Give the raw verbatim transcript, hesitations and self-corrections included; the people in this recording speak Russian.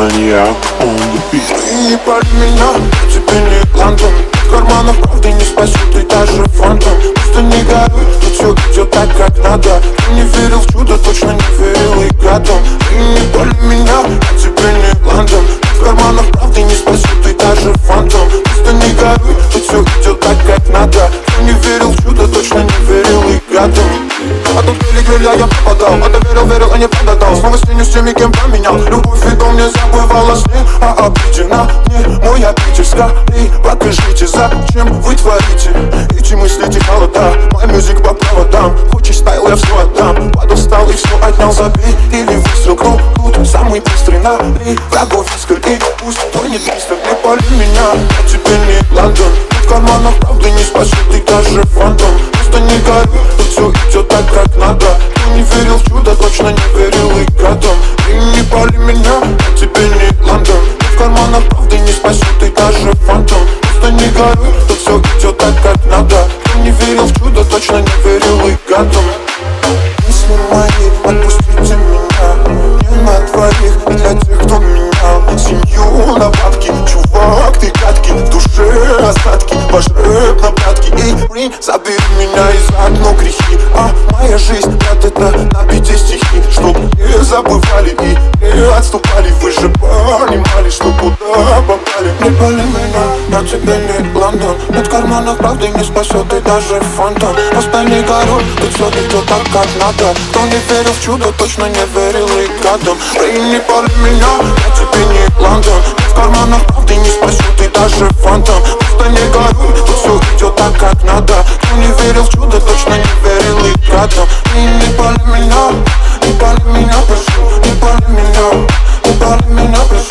Maniac on the beat. Ты не пали меня, я тебе не Лондон. В карманах правды не спасет и даже фантом. Просто не горюй, тут все идет так, как надо. Ты не верил в чудо, точно не верил и гадом. Ты не пали меня, я тебе не Лондон. В карманах правды не спасет и даже фантом. Просто не горюй, тут все идет так, как надо. Ты не верил в чудо, точно не верил и гадом. А тут гели геля я попадал, а ты верил, верил, а не продал. Снова снюсь с теми, кем поменял. Любовь и дом не забывала сны, а обидена не мой обидчик. Скорей покажите, зачем вы творите. Эти мысли холода, мой мюзик по проводам. Хочешь стайл, я все отдам. Подустал и все отнял, забей или выстрел. Кто тут самый быстрый на рей? Врагов искр и пусть тонет мистер. Не пали меня, я тебе не Лондон. В карманах правды не спасет и даже фантом. Просто не горюй, тут все идет так, как надо. Ты не верил в чудо, точно не верил и гадом. Ты не пали меня, я тебе не Лондон. В карманах правды не спасет и даже фантом. Просто не горюй, тут все идет так, как надо. Ты не верил в чудо, точно не верил и гадом. Мысли мои, отпустите меня. Не на двоих и для тех, кто менял семью на бабки. Чувак, ты гадкий, в душе остатки. Ваш рэп на прятки. Эй, Рин, забери меня и заодно грехи. А моя жизнь, брат, это на бите стихи. Чтоб не забывали и не отступали. Вы же понимали, что куда попали. Не пали меня, я тебе не Лондон. Нет в карманах правды не спасет и даже фантом. Просто не горюй, тут все идет так, как надо. Кто не верил в чудо, точно не верил и гадом. Ты не пали меня, я тебе не Лондон. Нет в карманах правды не спасет и даже фантом. Просто не горюй, тут все идет так, как надо. Кто не верил в чудо, точно не верил и гадом. Ты не пали меня, не пали меня, прошу. Не пали меня, не пали меня, прошу.